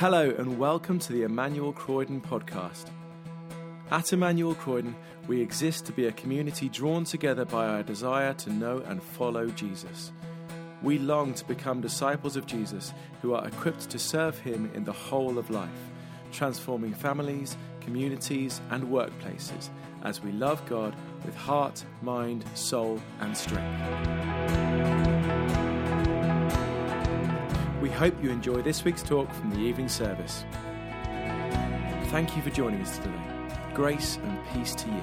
Hello and welcome to the Emmanuel Croydon podcast. At Emmanuel Croydon, we exist to be a community drawn together by our desire to know and follow Jesus. We long to become disciples of Jesus who are equipped to serve him in the whole of life, transforming families, communities and workplaces as we love God with heart, mind, soul and strength. We hope you enjoy this week's talk from the evening service. Thank you for joining us today. Grace and peace to you.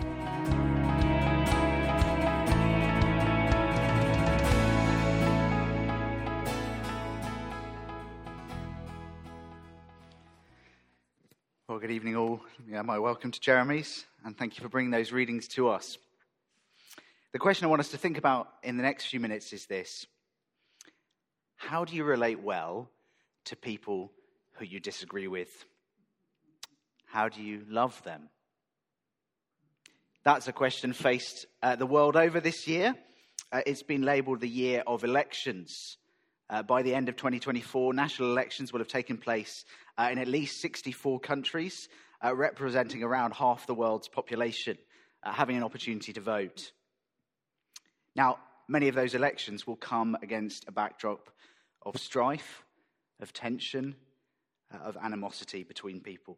Well, good evening all. My welcome to Jeremy's, and thank you for bringing those readings to us. The question I want us to think about in the next few minutes is this: how do you relate well to people who you disagree with? How do you love them? That's a question faced the world over this year. It's been labelled the year of elections. By the end of 2024, national elections will have taken place in at least 64 countries, representing around half the world's population, having an opportunity to vote. Now, many of those elections will come against a backdrop of strife, of tension, of animosity between people.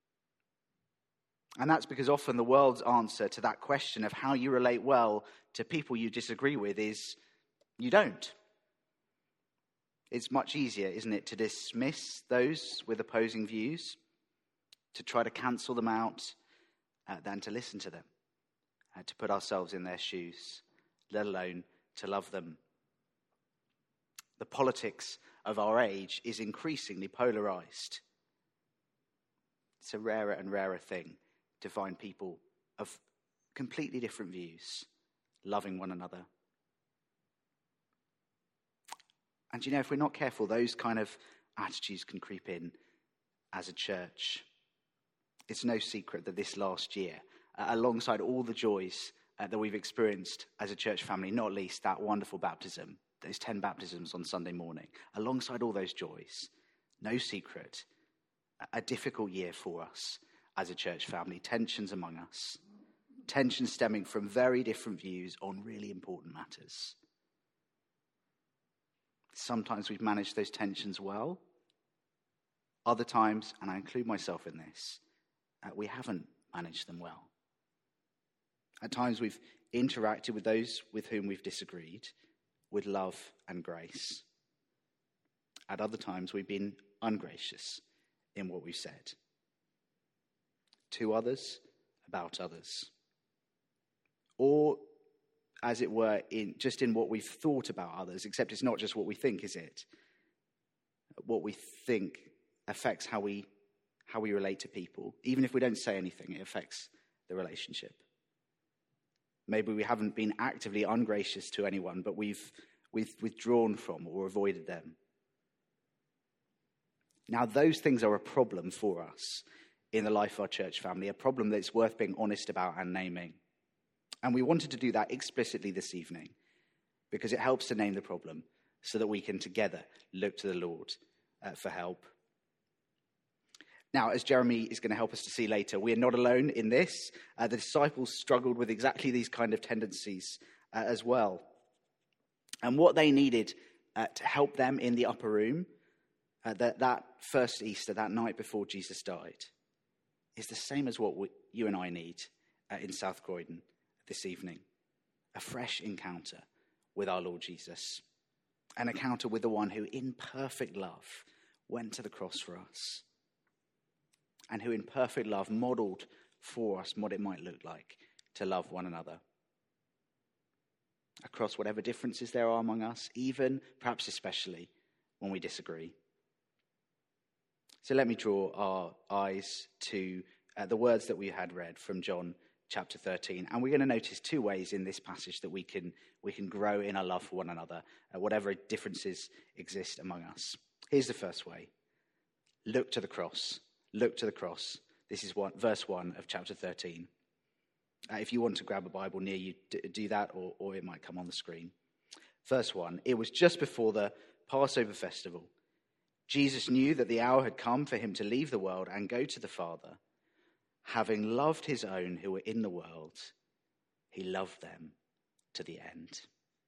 And that's because often the world's answer to that question of how you relate well to people you disagree with is you don't. It's much easier, isn't it, to dismiss those with opposing views, to try to cancel them out, than to listen to them, to put ourselves in their shoes, let alone to love them. The politics of our age is increasingly polarized. It's a rarer and rarer thing to find people of completely different views loving one another. And if we're not careful, those kind of attitudes can creep in as a church. It's no secret that this last year, alongside all the joys that we've experienced as a church family, not least that wonderful baptism, those 10 baptisms on Sunday morning, alongside all those joys, no secret, a difficult year for us as a church family, tensions among us, tensions stemming from very different views on really important matters. Sometimes we've managed those tensions well. Other times, and I include myself in this, we haven't managed them well. At times we've interacted with those with whom we've disagreed with love and grace. At other times we've been ungracious in what we've said to others, about others, or as it were, in what we've thought about others, except it's not just what we think, is it? What we think affects how we relate to people. Even if we don't say anything, it affects the relationship. Maybe we haven't been actively ungracious to anyone, but we've withdrawn from or avoided them. Now, those things are a problem for us in the life of our church family, a problem that's worth being honest about and naming. And we wanted to do that explicitly this evening because it helps to name the problem so that we can together look to the Lord for help. Now, as Jeremy is going to help us to see later, we are not alone in this. The disciples struggled with exactly these kind of tendencies as well. And what they needed to help them in the upper room, that first Easter, that night before Jesus died, is the same as what you and I need in South Croydon this evening. A fresh encounter with our Lord Jesus. An encounter with the one who in perfect love went to the cross for us. And who in perfect love modelled for us what it might look like to love one another. Across whatever differences there are among us, even, perhaps especially, when we disagree. So let me draw our eyes to the words that we had read from John chapter 13. And we're going to notice two ways in this passage that we can grow in our love for one another, whatever differences exist among us. Here's the first way. Look to the cross. Look to the cross. This is verse 1 of chapter 13. If you want to grab a Bible near you, do that, or it might come on the screen. Verse 1, it was just before the Passover festival. Jesus knew that the hour had come for him to leave the world and go to the Father. Having loved his own who were in the world, he loved them to the end.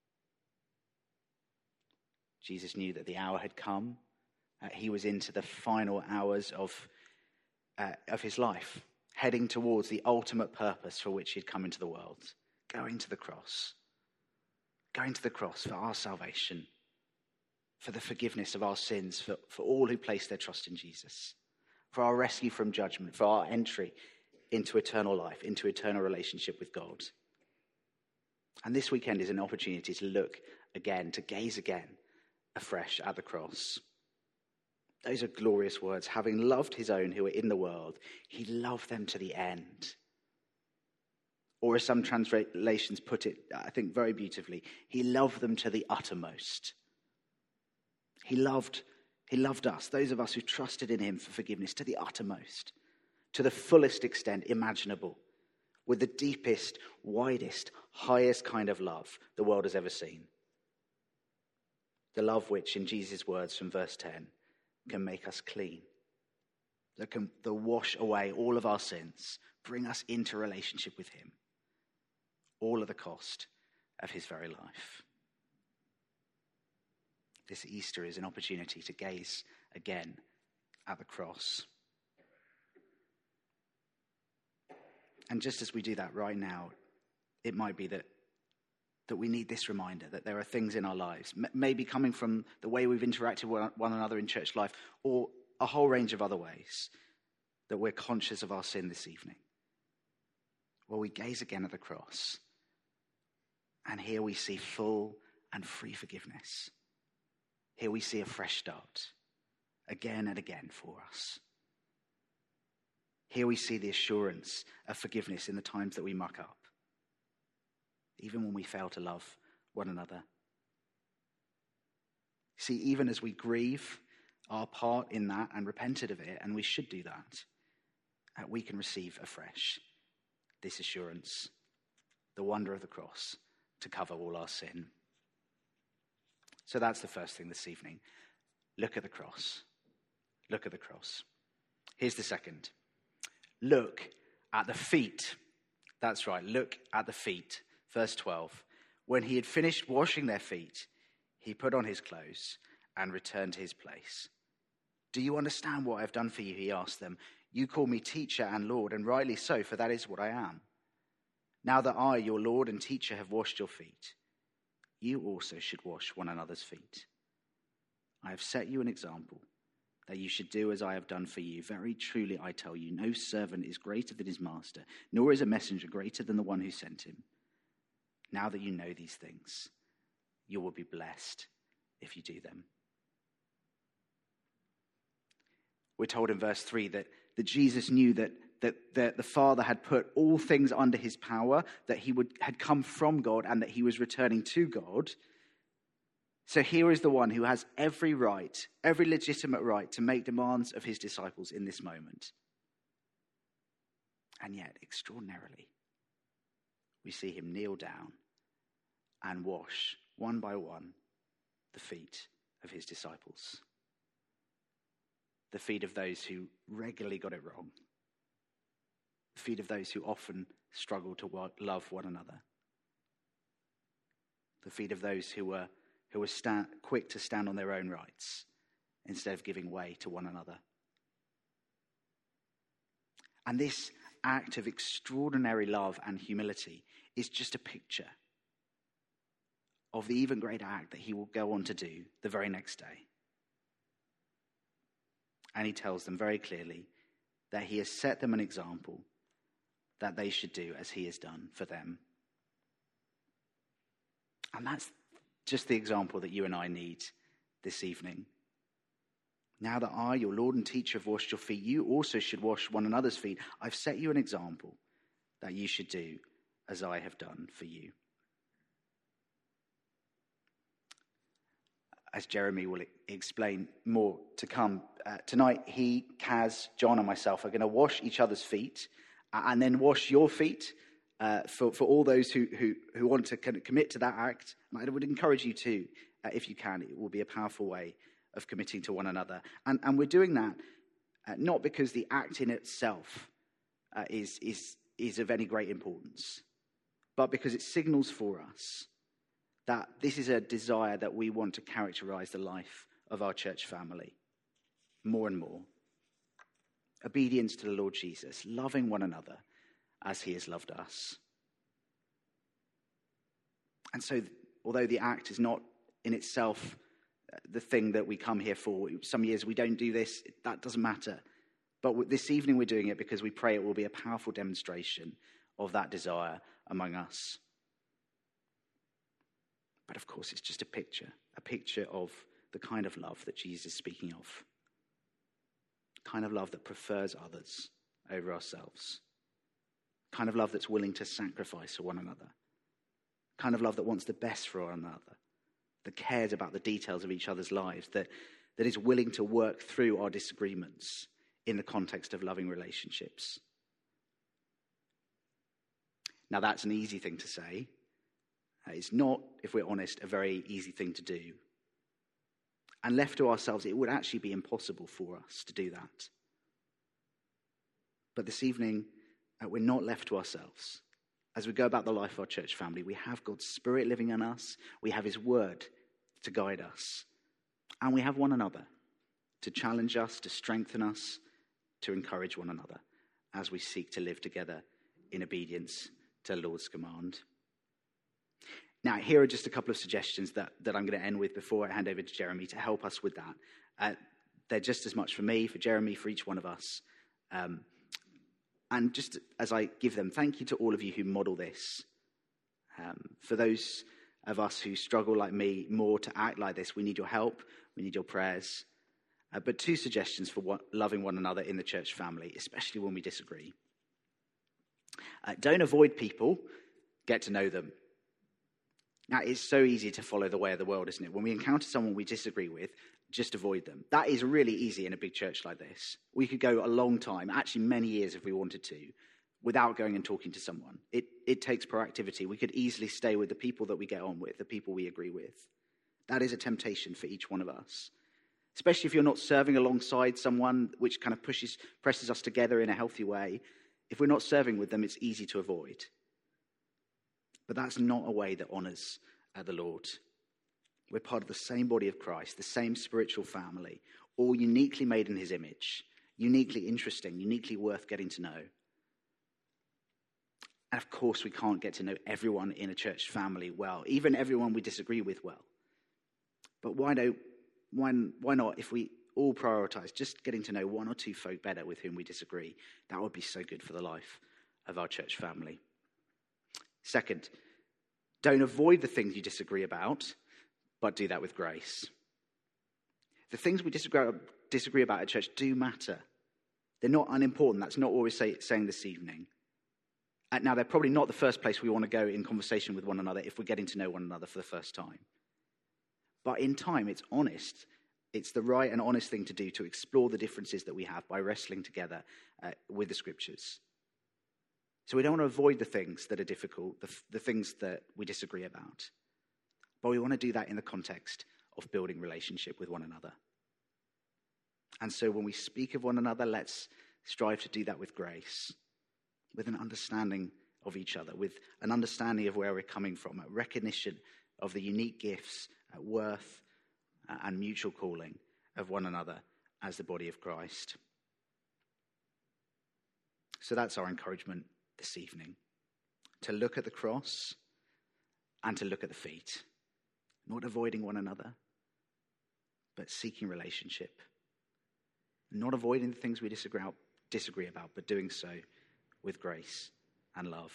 Jesus knew that the hour had come. He was into the final hours of his life, heading towards the ultimate purpose for which he'd come into the world, going to the cross. Going to the cross for our salvation, for the forgiveness of our sins, for all who place their trust in Jesus, for our rescue from judgment, for our entry into eternal life, into eternal relationship with God. And this weekend is an opportunity to look again, to gaze again afresh at the cross. Those are glorious words. Having loved his own who were in the world, he loved them to the end. Or as some translations put it, I think very beautifully, he loved them to the uttermost. He loved us, those of us who trusted in him for forgiveness, to the uttermost, to the fullest extent imaginable, with the deepest, widest, highest kind of love the world has ever seen. The love which, in Jesus' words from verse 10, can make us clean, that can wash away all of our sins, bring us into relationship with him, all at the cost of his very life. This Easter is an opportunity to gaze again at the cross. And just as we do that right now, it might be that we need this reminder that there are things in our lives, maybe coming from the way we've interacted with one another in church life, or a whole range of other ways, that we're conscious of our sin this evening. Well, we gaze again at the cross, and here we see full and free forgiveness. Here we see a fresh start, again and again for us. Here we see the assurance of forgiveness in the times that we muck up, even when we fail to love one another. See, even as we grieve our part in that and repented of it, and we should do that, we can receive afresh this assurance, the wonder of the cross, to cover all our sin. So that's the first thing this evening. Look at the cross. Look at the cross. Here's the second. Look at the feet. That's right, look at the feet. Verse 12. When he had finished washing their feet, he put on his clothes and returned to his place. Do you understand what I've done for you? He asked them. You call me teacher and Lord, and rightly so, for that is what I am. Now that I, your Lord and teacher, have washed your feet, you also should wash one another's feet. I have set you an example, that you should do as I have done for you. Very truly I tell you, no servant is greater than his master, nor is a messenger greater than the one who sent him. Now that you know these things, you will be blessed if you do them. We're told in verse 3 that Jesus knew that the Father had put all things under his power, that he had come from God and that he was returning to God. So here is the one who has every right, every legitimate right to make demands of his disciples in this moment. And yet, extraordinarily, we see him kneel down and wash, one by one, the feet of his disciples. The feet of those who regularly got it wrong. The feet of those who often struggle to love one another. The feet of those who were quick to stand on their own rights instead of giving way to one another. And this act of extraordinary love and humility is just a picture of the even greater act that he will go on to do the very next day. And he tells them very clearly that he has set them an example that they should do as he has done for them. And that's just the example that you and I need this evening. Now that I, your Lord and teacher, have washed your feet, you also should wash one another's feet. I've set you an example that you should do as I have done for you. As Jeremy will explain more to come, tonight he, Kaz, John and myself are going to wash each other's feet and then wash your feet for all those who want to commit to that act. And I would encourage you to, if you can. It will be a powerful way of committing to one another. And we're doing that not because the act in itself is of any great importance, but because it signals for us that this is a desire that we want to characterize the life of our church family more and more. Obedience to the Lord Jesus, loving one another as he has loved us. And so, although the act is not in itself the thing that we come here for, some years we don't do this, that doesn't matter. But this evening we're doing it because we pray it will be a powerful demonstration of that desire among us. But of course, it's just a picture of the kind of love that Jesus is speaking of. Kind of love that prefers others over ourselves. Kind of love that's willing to sacrifice for one another. Kind of love that wants the best for one another. That cares about the details of each other's lives. That is willing to work through our disagreements in the context of loving relationships. Now that's an easy thing to say. It's not, if we're honest, a very easy thing to do. And left to ourselves, it would actually be impossible for us to do that. But this evening, we're not left to ourselves. As we go about the life of our church family, we have God's Spirit living in us. We have his word to guide us. And we have one another to challenge us, to strengthen us, to encourage one another as we seek to live together in obedience to the Lord's command. Now, here are just a couple of suggestions that I'm going to end with before I hand over to Jeremy to help us with that. They're just as much for me, for Jeremy, for each one of us. And just as I give them, thank you to all of you who model this. For those of us who struggle like me more to act like this, we need your help, we need your prayers. But 2 suggestions for loving one another in the church family, especially when we disagree. Don't avoid people, get to know them. Now, it's so easy to follow the way of the world, isn't it? When we encounter someone we disagree with, just avoid them. That is really easy in a big church like this. We could go a long time, actually many years if we wanted to, without going and talking to someone. It takes proactivity. We could easily stay with the people that we get on with, the people we agree with. That is a temptation for each one of us. Especially if you're not serving alongside someone which kind of presses us together in a healthy way. If we're not serving with them, it's easy to avoid. But that's not a way that honours the Lord. We're part of the same body of Christ, the same spiritual family, all uniquely made in his image, uniquely interesting, uniquely worth getting to know. And of course, we can't get to know everyone in a church family well, even everyone we disagree with well. But why not, if we all prioritise just getting to know 1 or 2 folk better with whom we disagree? That would be so good for the life of our church family. Second, don't avoid the things you disagree about, but do that with grace. The things we disagree about at church do matter. They're not unimportant. That's not what we're saying this evening. Now, they're probably not the first place we want to go in conversation with one another if we're getting to know one another for the first time. But in time, it's honest. It's the right and honest thing to do to explore the differences that we have by wrestling together with the scriptures. So we don't want to avoid the things that are difficult, the things that we disagree about. But we want to do that in the context of building relationship with one another. And so when we speak of one another, let's strive to do that with grace, with an understanding of each other, with an understanding of where we're coming from, a recognition of the unique gifts, worth, and mutual calling of one another as the body of Christ. So that's our encouragement this evening, to look at the cross and to look at the feet, not avoiding one another, but seeking relationship, not avoiding the things we disagree about, but doing so with grace and love.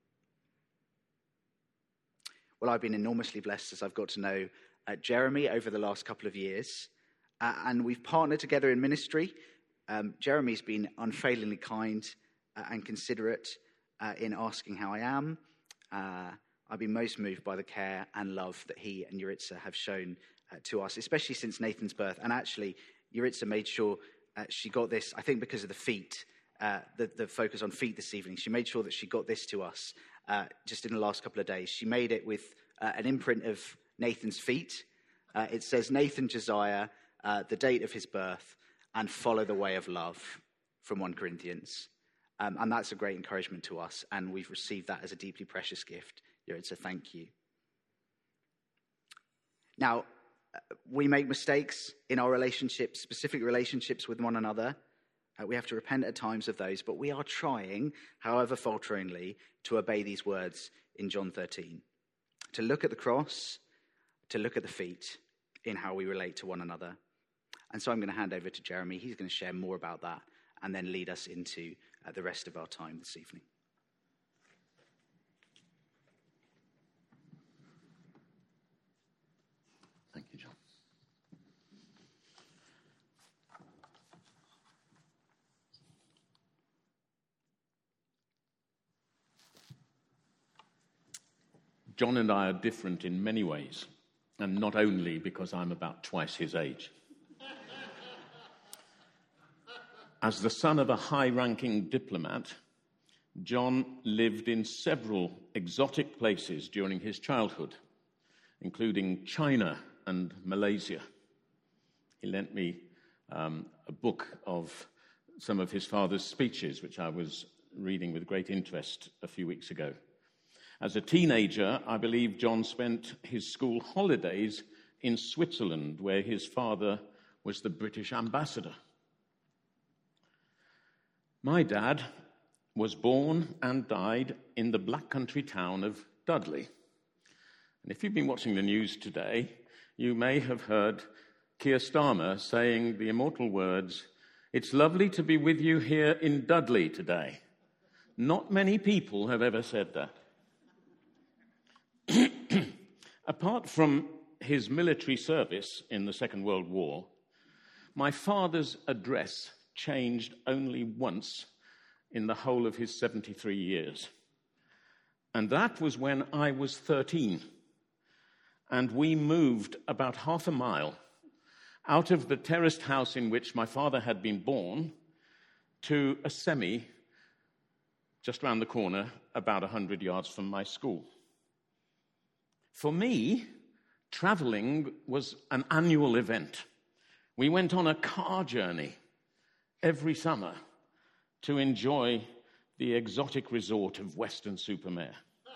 Well, I've been enormously blessed as I've got to know Jeremy over the last couple of years, and we've partnered together in ministry. Jeremy's been unfailingly kind and considerate in asking how I am. I've been most moved by the care and love that he and Yuritsa have shown to us, especially since Nathan's birth. And actually, Yuritsa made sure she got this, I think because of the feet, the focus on feet this evening. She made sure that she got this to us just in the last couple of days. She made it with an imprint of Nathan's feet. It says Nathan Josiah, the date of his birth, and follow the way of love from 1 Corinthians. And that's a great encouragement to us, and we've received that as a deeply precious gift. It's a thank you. Now, we make mistakes in our relationships, specific relationships with one another. We have to repent at times of those, but we are trying, however falteringly, to obey these words in John 13. To look at the cross, to look at the feet in how we relate to one another. And so I'm going to hand over to Jeremy. He's going to share more about that and then lead us into the rest of our time this evening. Thank you, John. John and I are different in many ways, and not only because I'm about twice his age. As the son of a high-ranking diplomat, John lived in several exotic places during his childhood, including China and Malaysia. He lent me a book of some of his father's speeches, which I was reading with great interest a few weeks ago. As a teenager, I believe John spent his school holidays in Switzerland, where his father was the British ambassador. My dad was born and died in the Black Country town of Dudley. And if you've been watching the news today, you may have heard Keir Starmer saying the immortal words, "It's lovely to be with you here in Dudley today." Not many people have ever said that. Apart from his military service in the Second World War, my father's address changed only once in the whole of his 73 years. And that was when I was 13. And we moved about half a mile out of the terraced house in which my father had been born to a semi just round the corner, about 100 yards from my school. For me, traveling was an annual event. We went on a car journey every summer to enjoy the exotic resort of Weston-super-Mare.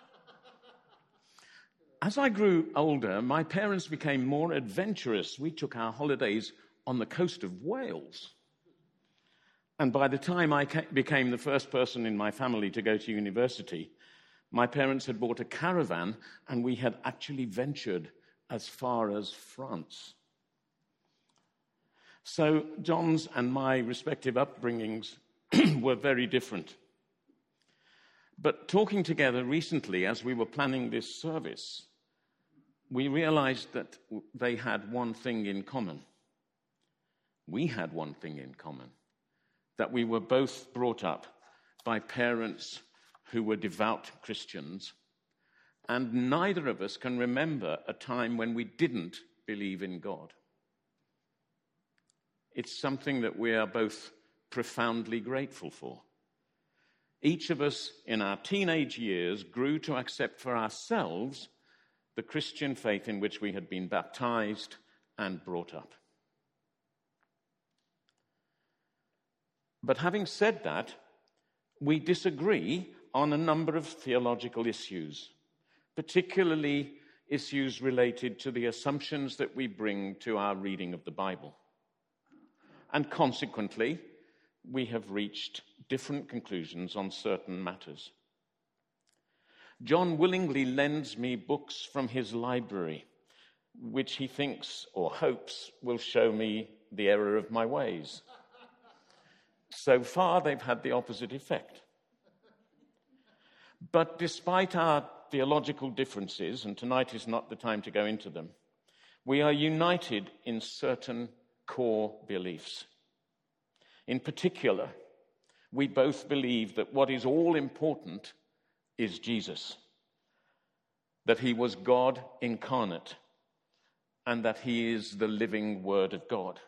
As I grew older, my parents became more adventurous. We took our holidays on the coast of Wales. And by the time I became the first person in my family to go to university, my parents had bought a caravan, and we had actually ventured as far as France. So John's and my respective upbringings were very different. But talking together recently as we were planning this service, we realized that they had one thing in common. We had one thing in common, that we were both brought up by parents who were devout Christians, and neither of us can remember a time when we didn't believe in God. It's something that we are both profoundly grateful for. Each of us in our teenage years grew to accept for ourselves the Christian faith in which we had been baptized and brought up. But having said that, we disagree on a number of theological issues, particularly issues related to the assumptions that we bring to our reading of the Bible. And consequently, we have reached different conclusions on certain matters. John willingly lends me books from his library, which he thinks or hopes will show me the error of my ways. So far, they've had the opposite effect. But despite our theological differences, and tonight is not the time to go into them, we are united in certain core beliefs. In particular, we both believe that what is all important is Jesus, that he was God incarnate, and that he is the living Word of God.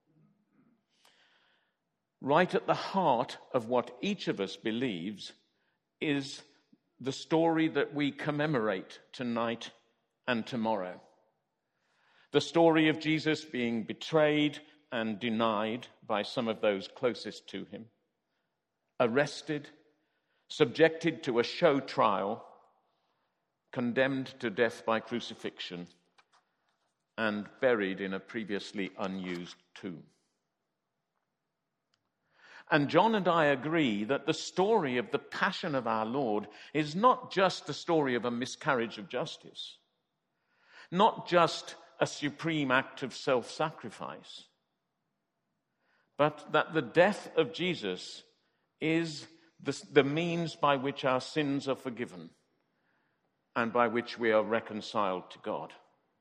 Right at the heart of what each of us believes is the story that we commemorate tonight and tomorrow. The story of Jesus being betrayed and denied by some of those closest to him, arrested, subjected to a show trial, condemned to death by crucifixion, and buried in a previously unused tomb. And John and I agree that the story of the passion of our Lord is not just the story of a miscarriage of justice, not just a supreme act of self-sacrifice, but that the death of Jesus is the means by which our sins are forgiven and by which we are reconciled to God.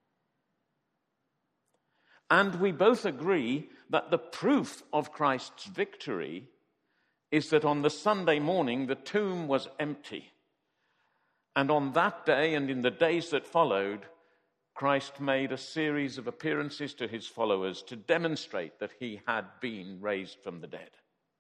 And we both agree that the proof of Christ's victory is that on the Sunday morning the tomb was empty. And on that day and in the days that followed, Christ made a series of appearances to his followers to demonstrate that he had been raised from the dead.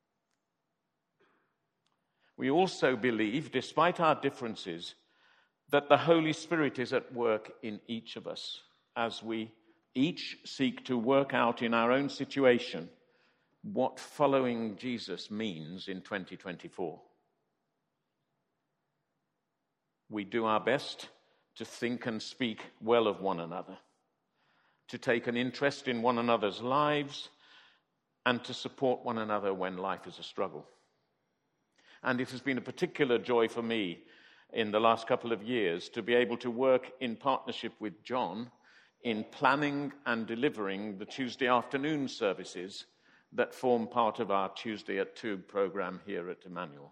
We also believe, despite our differences, that the Holy Spirit is at work in each of us as we each seek to work out in our own situation what following Jesus means in 2024. We do our best to think and speak well of one another, to take an interest in one another's lives, and to support one another when life is a struggle. And it has been a particular joy for me in the last couple of years to be able to work in partnership with John in planning and delivering the Tuesday afternoon services that form part of our Tuesday at 2 program here at Emmanuel.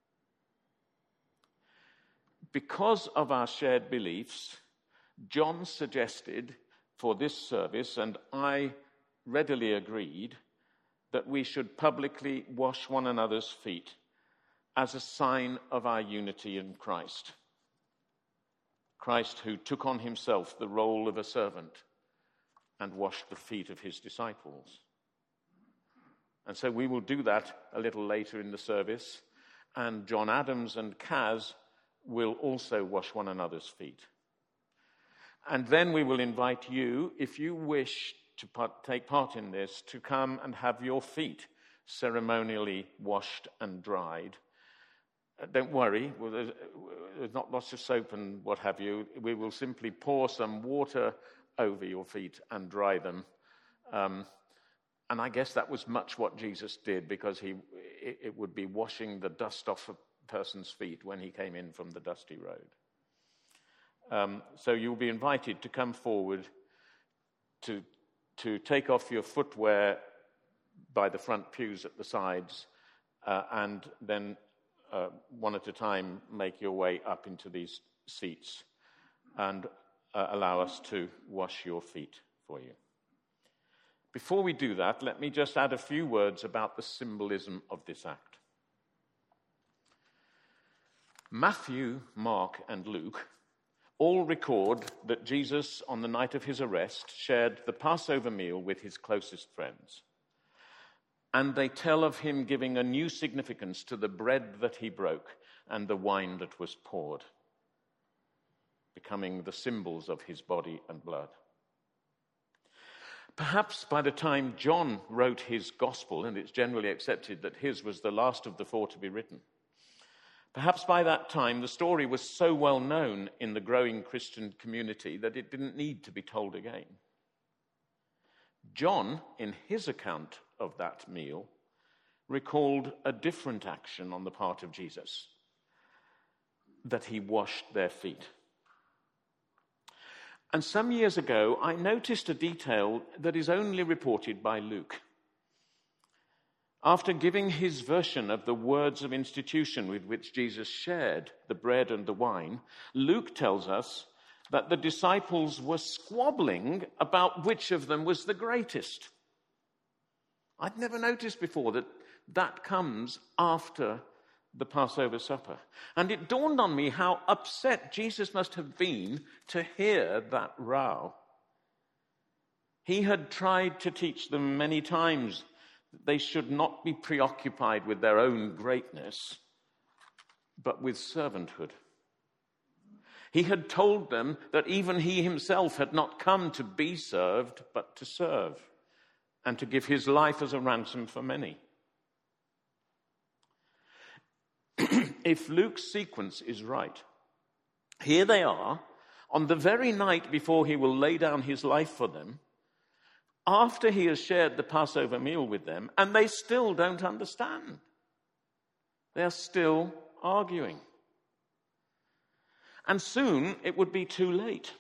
Because of our shared beliefs, John suggested for this service, and I readily agreed, that we should publicly wash one another's feet as a sign of our unity in Christ. Christ who took on himself the role of a servant and washed the feet of his disciples. And so we will do that a little later in the service, and John Adams and Kaz will also wash one another's feet. And then we will invite you, if you wish to take part in this, to come and have your feet ceremonially washed and dried. Don't worry, there's not lots of soap and what have you. We will simply pour some water over your feet and dry them. And I guess that was much what Jesus did, because it would be washing the dust off a person's feet when he came in from the dusty road. So you'll be invited to come forward to take off your footwear by the front pews at the sides, and then one at a time make your way up into these seats and allow us to wash your feet for you. Before we do that, let me just add a few words about the symbolism of this act. Matthew, Mark, and Luke all record that Jesus, on the night of his arrest, shared the Passover meal with his closest friends. And they tell of him giving a new significance to the bread that he broke and the wine that was poured, becoming the symbols of his body and blood. Perhaps by the time John wrote his gospel, and it's generally accepted that his was the last of the 4 to be written, perhaps by that time the story was so well known in the growing Christian community that it didn't need to be told again. John, in his account of that meal, recalled a different action on the part of Jesus, that he washed their feet. And some years ago, I noticed a detail that is only reported by Luke. After giving his version of the words of institution with which Jesus shared the bread and the wine, Luke tells us that the disciples were squabbling about which of them was the greatest. I'd never noticed before that comes after the Passover supper. And it dawned on me how upset Jesus must have been to hear that row. He had tried to teach them many times that they should not be preoccupied with their own greatness, but with servanthood. He had told them that even he himself had not come to be served, but to serve, and to give his life as a ransom for many. If Luke's sequence is right, here they are, on the very night before he will lay down his life for them, after he has shared the Passover meal with them, and they still don't understand. They are still arguing. And soon it would be too late.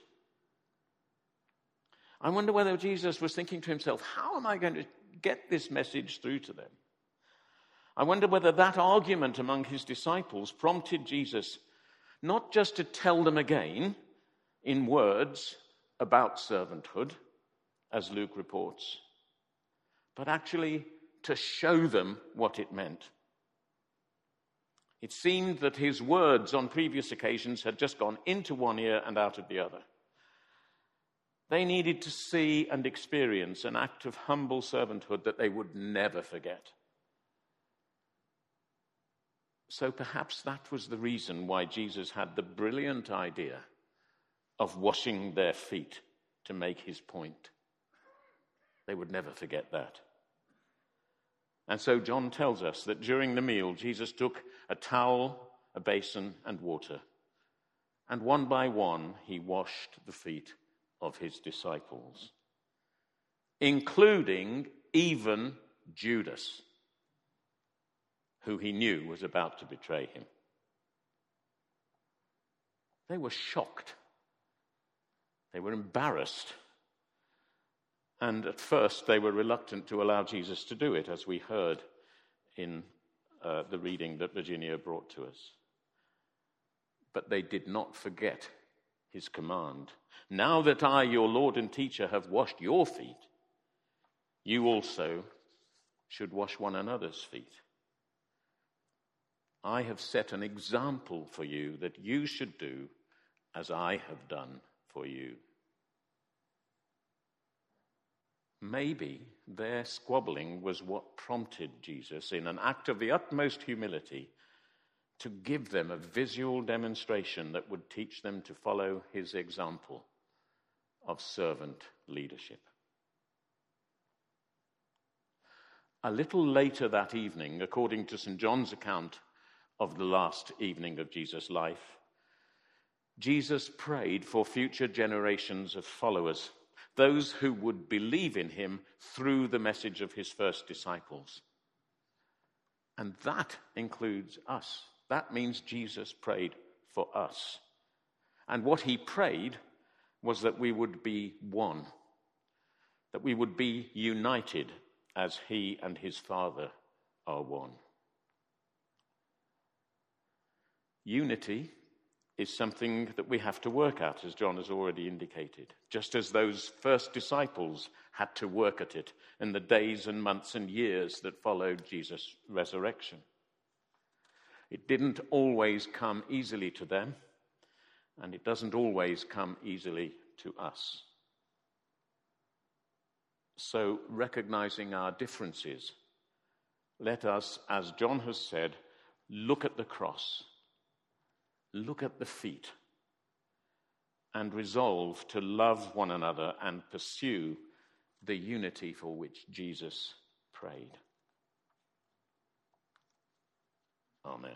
I wonder whether Jesus was thinking to himself, how am I going to get this message through to them? I wonder whether that argument among his disciples prompted Jesus not just to tell them again in words about servanthood, as Luke reports, but actually to show them what it meant. It seemed that his words on previous occasions had just gone into one ear and out of the other. They needed to see and experience an act of humble servanthood that they would never forget. So perhaps that was the reason why Jesus had the brilliant idea of washing their feet to make his point. They would never forget that. And so John tells us that during the meal, Jesus took a towel, a basin, and water, and one by one he washed the feet of his disciples, including even Judas, who he knew was about to betray him. They were shocked. They were embarrassed. And at first they were reluctant to allow Jesus to do it, as we heard in the reading that Virginia brought to us. But they did not forget his command. Now that I, your Lord and teacher, have washed your feet, you also should wash one another's feet. I have set an example for you that you should do as I have done for you. Maybe their squabbling was what prompted Jesus, in an act of the utmost humility, to give them a visual demonstration that would teach them to follow his example of servant leadership. A little later that evening, according to St. John's account of the last evening of Jesus' life, Jesus prayed for future generations of followers, those who would believe in him through the message of his first disciples. And that includes us. That means Jesus prayed for us. And what he prayed was that we would be one, that we would be united as he and his Father are one. Unity is something that we have to work at, as John has already indicated, just as those first disciples had to work at it in the days and months and years that followed Jesus' resurrection. It didn't always come easily to them, and it doesn't always come easily to us. So, recognizing our differences, let us, as John has said, look at the cross, look at the feet, and resolve to love one another and pursue the unity for which Jesus prayed. Amen.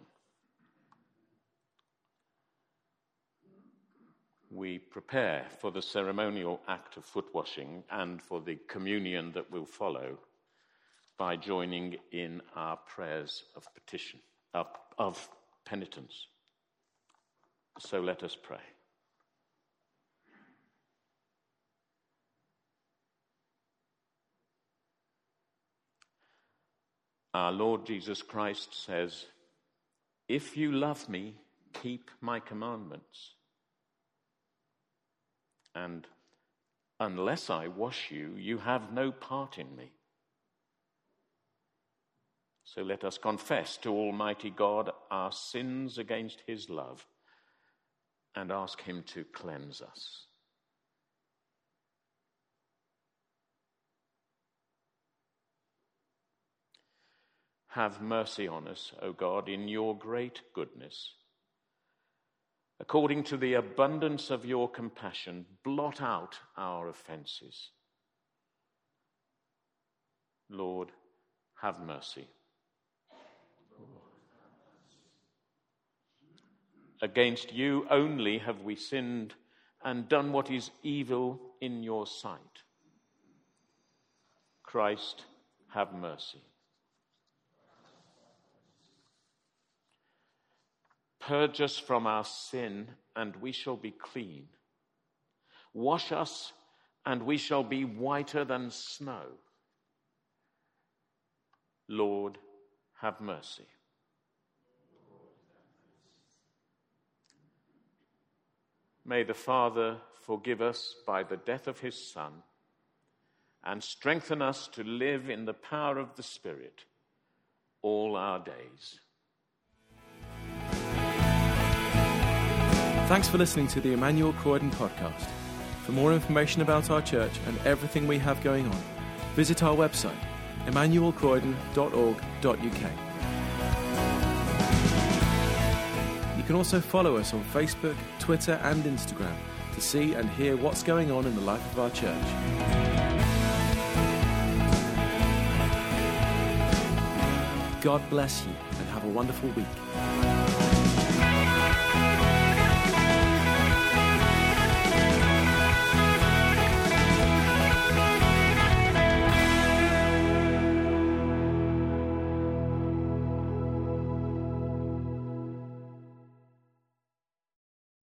We prepare for the ceremonial act of foot washing and for the communion that will follow by joining in our prayers of petition, of penitence. So let us pray. Our Lord Jesus Christ says, "If you love me, keep my commandments. And unless I wash you, you have no part in me." So let us confess to Almighty God our sins against his love and ask him to cleanse us. Have mercy on us, O God, in your great goodness, According to the abundance of your compassion, blot out our offenses. Lord, have mercy. Against you only have we sinned and done what is evil in your sight. Christ, have mercy. Purge us from our sin, and we shall be clean. Wash us, and we shall be whiter than snow. Lord, have mercy. May the Father forgive us by the death of his Son, and strengthen us to live in the power of the Spirit all our days. Thanks for listening to the Emmanuel Croydon podcast. For more information about our church and everything we have going on, visit our website, emmanuelcroydon.org.uk. You can also follow us on Facebook, Twitter and Instagram to see and hear what's going on in the life of our church. God bless you and have a wonderful week.